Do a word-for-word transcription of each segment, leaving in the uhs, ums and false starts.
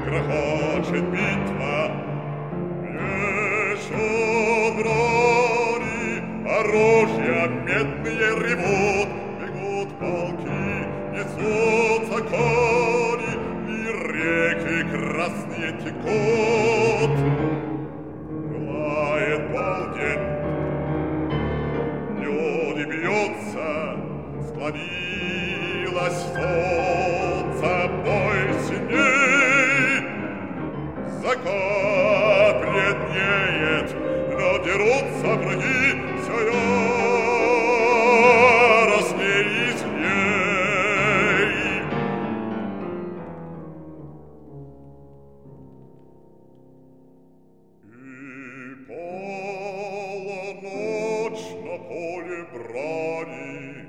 грохочет битва. Мешут брони, оружия медные ревут, бегут полки, несутся кони, и реки красные текут. Лает полдень, люди бьются, склонилось солнце, бой синей. Закат бледнеет, но дерутся враги все яростней и злей. И полночь на поле брани,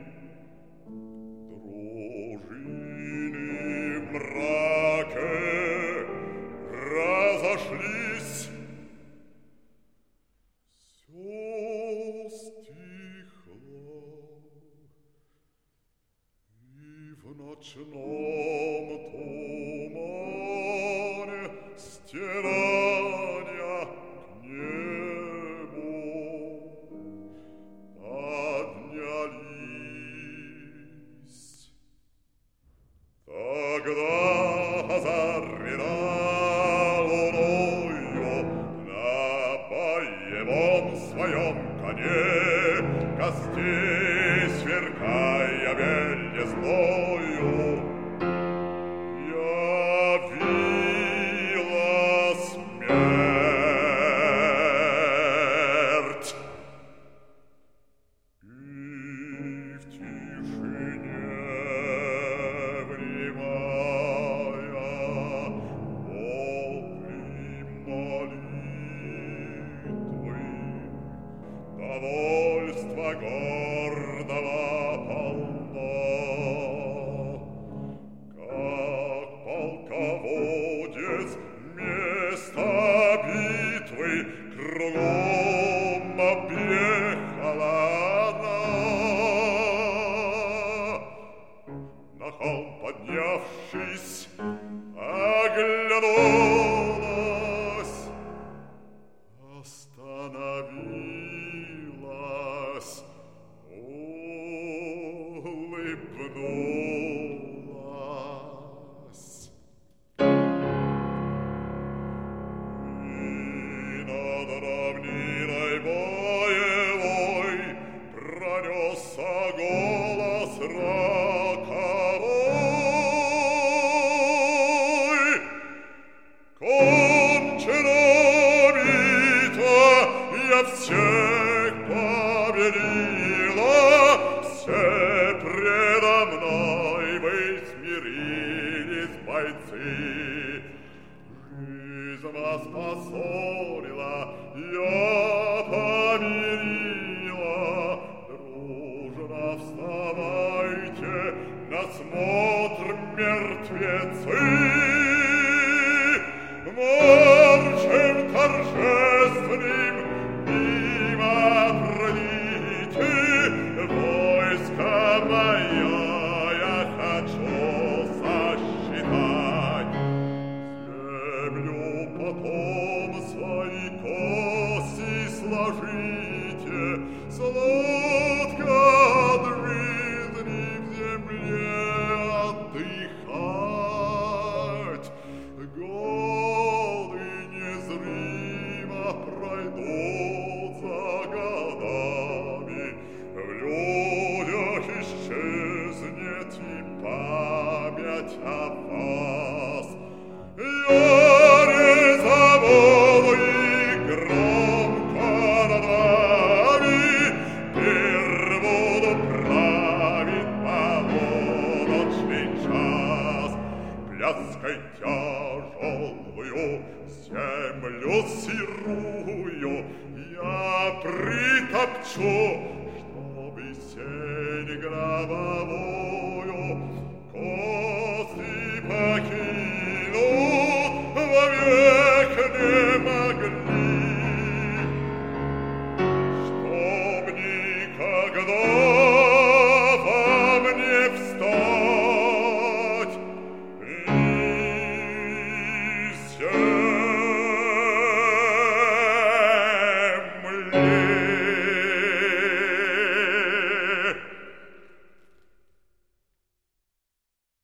дружины в мраке разошлись. Всё стихло, и в ночном тумане стирания к небу поднялись. Тогда озарена луною на боевом своем коне, костей сверкая белезною, явила смерть. И в тишине внимая вопли молитвы, довольства гордого полно, как полководец место битвы кругом объехала она. На холм поднявшись, оглянулась, остановилась, улыбнулась. И над равниной боевой пронесся голос роковой. Кончена битва, я всех победила, все предо мной вы смирились, бойцы. Жизнь вас поссорила, я помирила. Дружно вставайте, на смотр мертвецы. Маршем торжественным мимо пройдите, войска моя я хочу сосчитать. Землю потом свои кости сложите, сладко от жизни в земле отдыхать. Годы незримо пройдут за годами, в людях исчезнет и память о вас. Я не забуду и громко над вами пир буду править полуночный час. Пляской тяжелую землю сырую я притопчу, чтобы сень гробовую